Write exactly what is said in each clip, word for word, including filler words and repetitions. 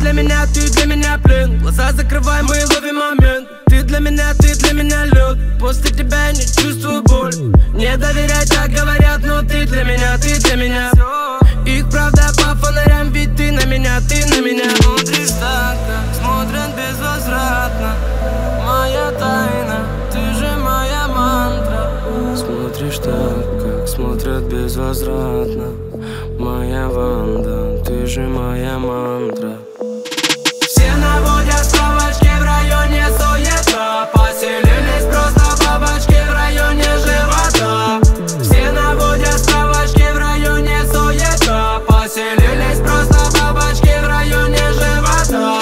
для меня, ты для меня плен. Глаза закрывай, мы ловим момент. Ты для меня, ты для меня лед. После тебя я не чувствую боль. Не доверяй, так говорят, но ты для меня, ты для меня. Их правда по фонарям, ведь ты на меня, ты на меня. Смотришь так, как смотрят безвозвратно. Моя тайна, ты же моя мантра. Смотришь так, как смотрят безвозвратно. Моя Ванда, ты же моя мантра. Все наводят справочки, в районе суета. Поселились просто бабочки в районе живота. Все наводят справочки, в районе суета. Поселились просто бабочки в районе живота.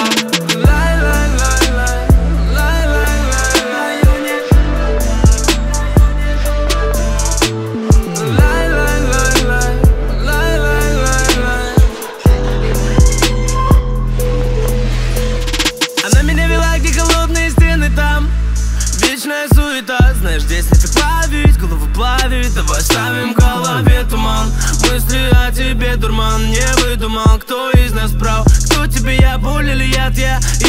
Знаешь, здесь не так плавить, голову плавить. Давай ставим в голове туман. Мысли о тебе дурман. Не выдумал, кто из нас прав. Кто тебе, я, боль или яд, я